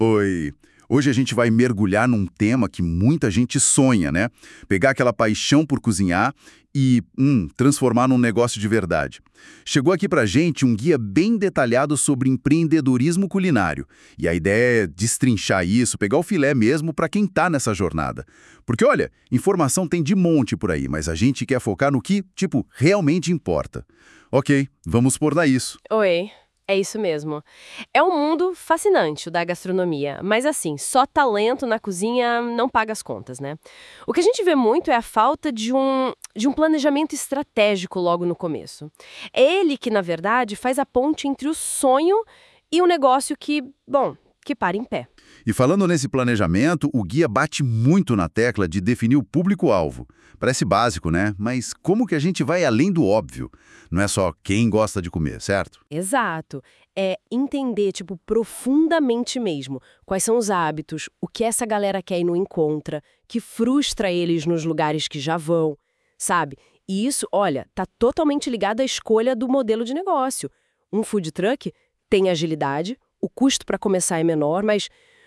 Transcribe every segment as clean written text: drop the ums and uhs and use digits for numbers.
Oi. Hoje a gente vai mergulhar num tema que muita gente sonha, né? Pegar aquela paixão por cozinhar e, transformar num negócio de verdade. Chegou aqui pra gente um guia bem detalhado sobre empreendedorismo culinário. E a ideia é destrinchar isso, pegar o filé mesmo pra quem tá nessa jornada. Porque, olha, informação tem de monte por aí, mas a gente quer focar no que, realmente importa. Ok, vamos por lá isso. Oi, é isso mesmo. É um mundo fascinante o da gastronomia, mas assim, só talento na cozinha não paga as contas, né? O que a gente vê muito é a falta de um planejamento estratégico logo no começo. É ele que, na verdade, faz a ponte entre o sonho e o negócio que para em pé. E falando nesse planejamento, o guia bate muito na tecla de definir o público-alvo. Parece básico, né? Mas como que a gente vai além do óbvio? Não é só quem gosta de comer, certo? Exato. É entender, profundamente mesmo, quais são os hábitos, o que essa galera quer e não encontra, que frustra eles nos lugares que já vão, sabe? E isso, olha, tá totalmente ligado à escolha do modelo de negócio. Um food truck tem agilidade, o custo para começar é menor, mas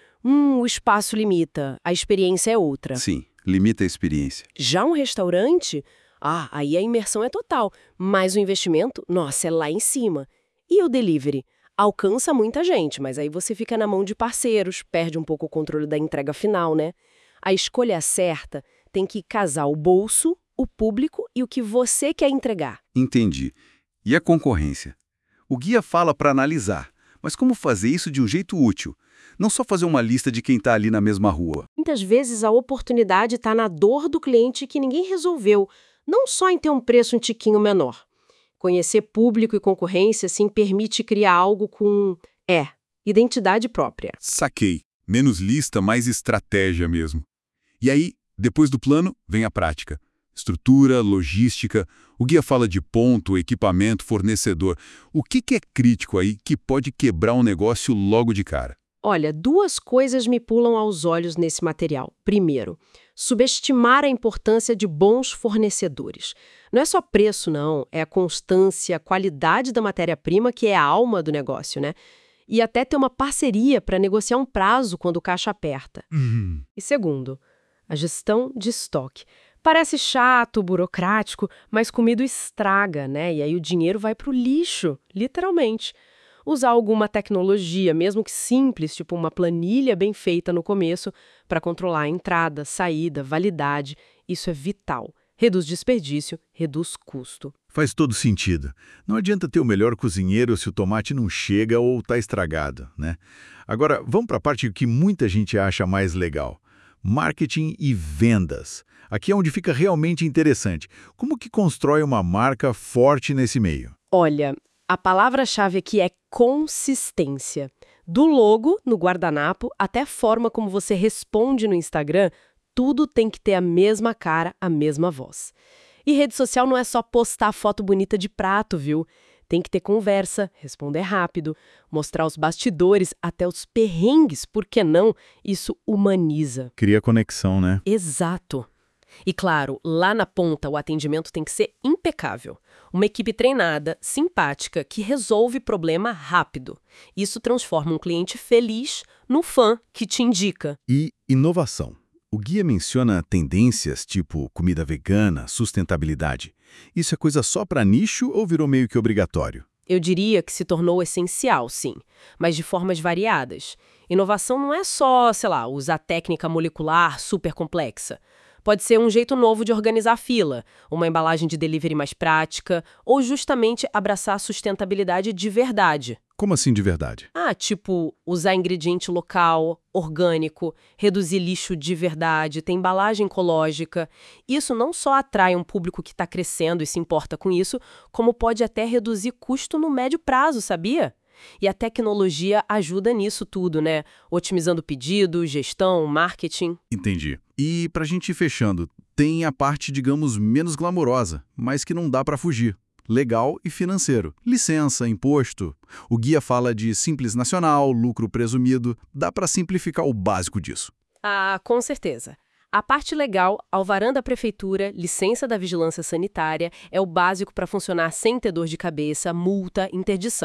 o espaço limita, a experiência é outra. Sim, limita a experiência. Já um restaurante, aí a imersão é total, mas o investimento, nossa, é lá em cima. E o delivery? Alcança muita gente, mas aí você fica na mão de parceiros, perde um pouco o controle da entrega final, né? A escolha certa tem que casar o bolso, o público e o que você quer entregar. Entendi. E a concorrência? O guia fala para analisar, mas como fazer isso de um jeito útil? Não só fazer uma lista de quem está ali na mesma rua. Muitas vezes a oportunidade está na dor do cliente que ninguém resolveu, não só em ter um preço um tiquinho menor. Conhecer público e concorrência, sim, permite criar algo com, identidade própria. Saquei. Menos lista, mais estratégia mesmo. E aí, depois do plano, vem a prática. Estrutura, logística, o guia fala de ponto, equipamento, fornecedor. O que é crítico aí que pode quebrar um negócio logo de cara? Olha, duas coisas me pulam aos olhos nesse material. Primeiro, subestimar a importância de bons fornecedores. Não é só preço, não. É a constância, a qualidade da matéria-prima que é a alma do negócio, né? E até ter uma parceria para negociar um prazo quando o caixa aperta. E segundo, a gestão de estoque. Parece chato, burocrático, mas comida estraga, né? E aí o dinheiro vai para o lixo, literalmente. Usar alguma tecnologia, mesmo que simples, tipo uma planilha bem feita no começo, para controlar a entrada, saída, validade, isso é vital. Reduz desperdício, reduz custo. Faz todo sentido. Não adianta ter o melhor cozinheiro se o tomate não chega ou está estragado, né? Agora, vamos para a parte que muita gente acha mais legal. Marketing e vendas. Aqui é onde fica realmente interessante. Como que constrói uma marca forte nesse meio? Olha, a palavra-chave aqui é consistência. Do logo, no guardanapo, até a forma como você responde no Instagram, tudo tem que ter a mesma cara, a mesma voz. E rede social não é só postar foto bonita de prato, viu? Tem que ter conversa, responder rápido, mostrar os bastidores, até os perrengues, por que não? Isso humaniza. Cria conexão, né? Exato. E claro, lá na ponta o atendimento tem que ser impecável. Uma equipe treinada, simpática, que resolve problema rápido. Isso transforma um cliente feliz no fã que te indica. E inovação. O guia menciona tendências tipo comida vegana, sustentabilidade. Isso é coisa só para nicho ou virou meio que obrigatório? Eu diria que se tornou essencial, sim, mas de formas variadas. Inovação não é só, usar técnica molecular super complexa. Pode ser um jeito novo de organizar a fila, uma embalagem de delivery mais prática, ou justamente abraçar a sustentabilidade de verdade. Como assim de verdade? Tipo, usar ingrediente local, orgânico, reduzir lixo de verdade, ter embalagem ecológica. Isso não só atrai um público que está crescendo e se importa com isso, como pode até reduzir custo no médio prazo, sabia? E a tecnologia ajuda nisso tudo, né? Otimizando pedido, gestão, marketing. Entendi. E pra gente ir fechando, tem a parte, digamos, menos glamourosa, mas que não dá pra fugir. Legal e financeiro. Licença, imposto. O guia fala de simples nacional, lucro presumido. Dá pra simplificar o básico disso. Com certeza. A parte legal, alvarã da prefeitura, licença da vigilância sanitária, é o básico para funcionar sem ter dor de cabeça, multa, interdição.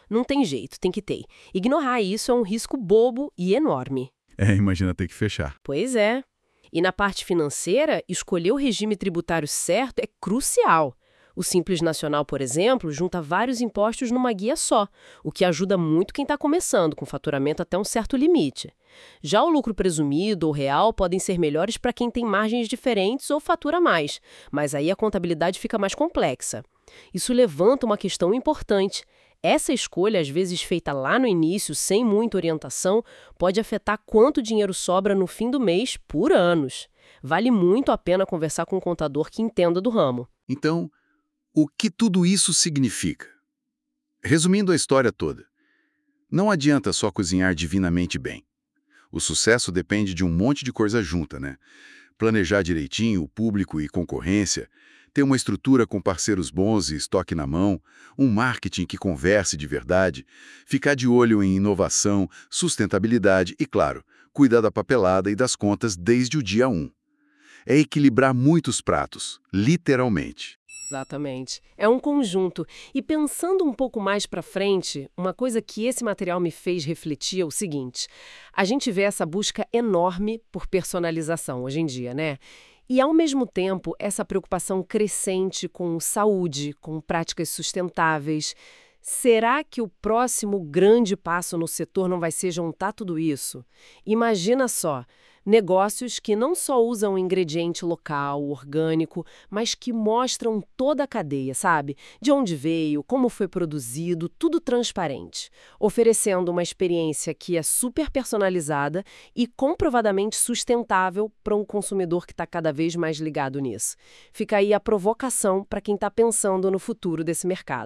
Não tem jeito, tem que ter. Ignorar isso é um risco bobo e enorme. Imagina ter que fechar. Pois é. E na parte financeira, escolher o regime tributário certo é crucial. O Simples Nacional, por exemplo, junta vários impostos numa guia só, o que ajuda muito quem está começando, com faturamento até um certo limite. Já o lucro presumido ou real podem ser melhores para quem tem margens diferentes ou fatura mais, mas aí a contabilidade fica mais complexa. Isso levanta uma questão importante. Essa escolha, às vezes feita lá no início, sem muita orientação, pode afetar quanto dinheiro sobra no fim do mês por anos. Vale muito a pena conversar com um contador que entenda do ramo. Então, o que tudo isso significa? Resumindo a história toda, não adianta só cozinhar divinamente bem. O sucesso depende de um monte de coisa junta, né? Planejar direitinho o público e concorrência, ter uma estrutura com parceiros bons e estoque na mão, um marketing que converse de verdade, ficar de olho em inovação, sustentabilidade e, claro, cuidar da papelada e das contas desde o dia 1. É equilibrar muitos pratos, literalmente. Exatamente. É um conjunto. E pensando um pouco mais para frente, uma coisa que esse material me fez refletir é o seguinte: a gente vê essa busca enorme por personalização hoje em dia, né? E, ao mesmo tempo, essa preocupação crescente com saúde, com práticas sustentáveis. Será que o próximo grande passo no setor não vai ser juntar tudo isso? Imagina só, negócios que não só usam ingrediente local, orgânico, mas que mostram toda a cadeia, sabe? De onde veio, como foi produzido, tudo transparente, oferecendo uma experiência que é super personalizada e comprovadamente sustentável para um consumidor que está cada vez mais ligado nisso. Fica aí a provocação para quem está pensando no futuro desse mercado.